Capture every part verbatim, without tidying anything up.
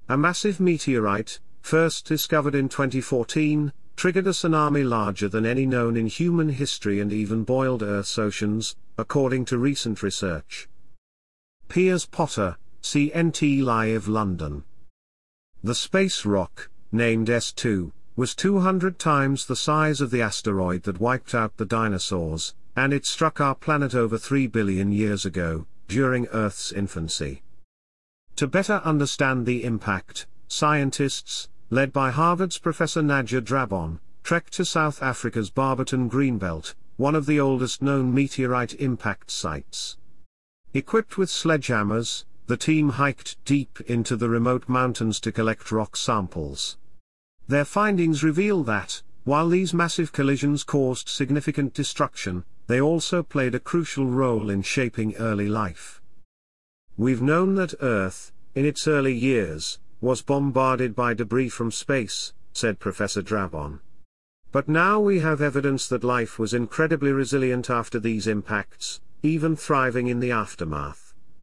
A massive meteorite, first discovered in twenty fourteen, triggered a tsunami larger than any known in human history and even boiled Earth's oceans, according to recent research. Piers Potter, C N T Live London. The space rock, named S two, was two hundred times the size of the asteroid that wiped out the dinosaurs, and it struck our planet over three billion years ago, during Earth's infancy. To better understand the impact, scientists, led by Harvard's Professor Nadja Drabon, trekked to South Africa's Barberton Greenbelt, one of the oldest known meteorite impact sites. Equipped with sledgehammers, the team hiked deep into the remote mountains to collect rock samples. Their findings reveal that, while these massive collisions caused significant destruction, they also played a crucial role in shaping early life. We've known that Earth, in its early years, was bombarded by debris from space, said Professor Drabon. But now we have evidence that life was incredibly resilient after these impacts, even thriving in the aftermath.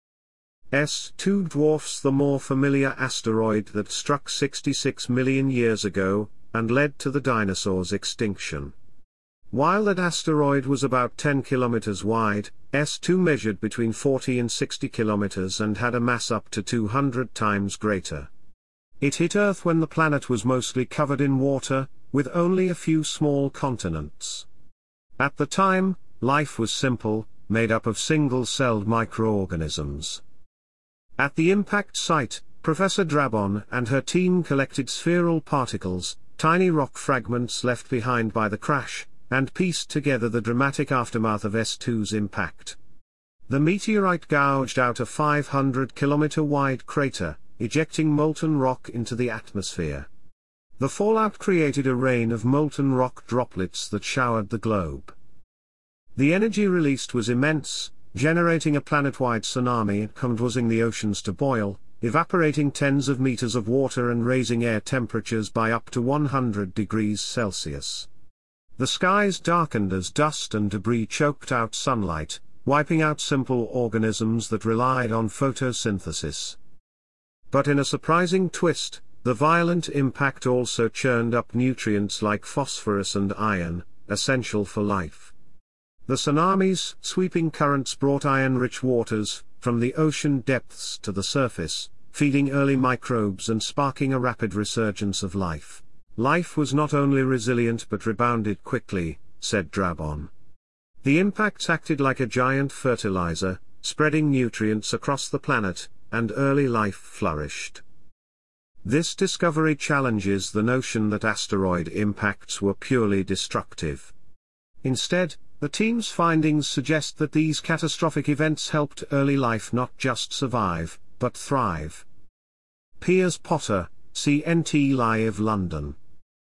S two dwarfs the more familiar asteroid that struck sixty-six million years ago, and led to the dinosaurs' extinction. While that asteroid was about ten kilometers wide, S two measured between forty and sixty kilometers and had a mass up to two hundred times greater. It hit Earth when the planet was mostly covered in water, with only a few small continents. At the time, life was simple, made up of single-celled microorganisms. At the impact site, Professor Drabon and her team collected spheral particles, tiny rock fragments left behind by the crash, and pieced together the dramatic aftermath of S two's impact. The meteorite gouged out a five hundred kilometer wide crater, ejecting molten rock into the atmosphere. The fallout created a rain of molten rock droplets that showered the globe. The energy released was immense, generating a planet-wide tsunami and causing the oceans to boil, evaporating tens of meters of water and raising air temperatures by up to one hundred degrees Celsius. The skies darkened as dust and debris choked out sunlight, wiping out simple organisms that relied on photosynthesis. But in a surprising twist, the violent impact also churned up nutrients like phosphorus and iron, essential for life. The tsunami's sweeping currents brought iron-rich waters from the ocean depths to the surface, feeding early microbes and sparking a rapid resurgence of life. Life was not only resilient but rebounded quickly, said Drabon. The impacts acted like a giant fertilizer, spreading nutrients across the planet, and early life flourished. This discovery challenges the notion that asteroid impacts were purely destructive. Instead, the team's findings suggest that these catastrophic events helped early life not just survive, but thrive. Piers Potter, C N T Live London.